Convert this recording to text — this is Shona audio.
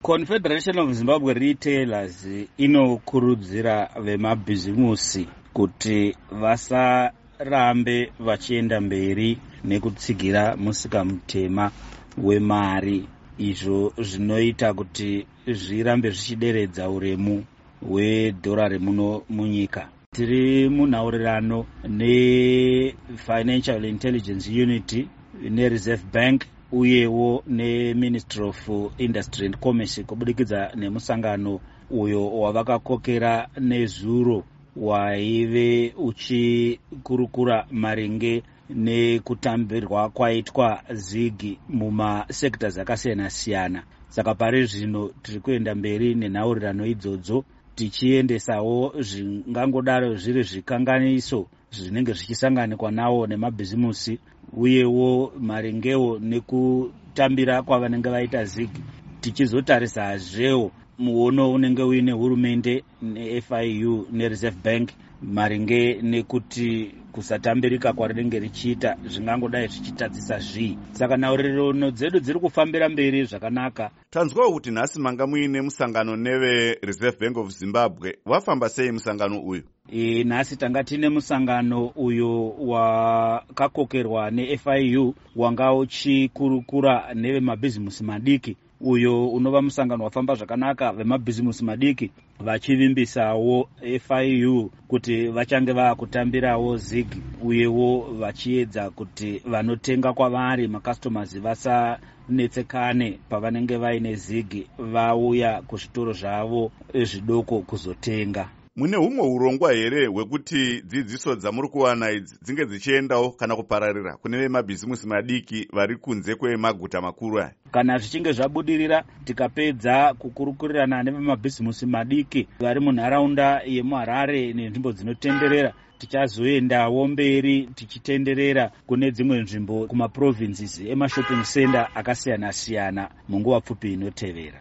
Confederation of Zimbabwe Retailers inokurudzira vemabhizimusi kuti vasarambe vachienda mberi nekutsigira musika mutema wemari, izvo zvinoita kuti zvirambe zvichideredza uremu hwedhora remuno munyika. Tiri munhaurirano neFinancial Intelligence Unit neReserve Bank uyewo neMinistry of Industry and Commerce kubudikidza nemusangano uyo wavakakokera nezuro waive uchikurukura maringe nekutambirwa kwaitwa zigi mumasectors akasiyana-siyana. Saka pari zvino tiri kuenda mberi nenhaurirano idzodzo tichiendesawo zvingangodaro zviri zvikanganiso zvinenge zvichisanganikwa nawo nemabhizimusi uyewo maringewo nekutambira kwavanenge vaita zigi, tichizotarisazvewo muono unenge uine hurumende neFIU neReserve Bank maringe nekuti kusatambirika kwarinenge richiita zvingangodai zvichitadzisa zvii. Saka nhaurirano dzedu dziri kufambira mberi zvakanaka. Tanzwawo kuti nhasi manga muine musangano neveReserve Bank of Zimbabwe. Wafamba sei musangano uyu? Nhasi tanga tine musangano uyo wakakokerwa neFIU wanga uchikurukura nevemabhizimusi madiki, uyo unova musangano wafamba zvakanaka. Vemabhizimusi madiki vachivimbisawo FIU kuti vachange vakutambirawo zigi uyewo vachiedza kuti vanotenga kwavari makastomers vasanetsekane pavanenge vaine zigi vauya kuzvitoro zvavo zvidoko kuzotenga. Mune humwe urongwa here hwekuti dzidziso dzamuri kuwana idzi dzinge dzichiendawo kana kupararira kune vemabhizimusi madiki vari kunze kwemaguta makuru aya? Kana zvichinge zvabudirira tikapedza kukurukurirana nevemabhizimusi madiki vari munharaunda yemuHarare nenzvimbo dzinotenderera, tichazoendawo mberi tichitenderera kune dzimwe nzvimbo kumaprovinces emashopping center akasiyana-siyana munguva pfupi inotevera.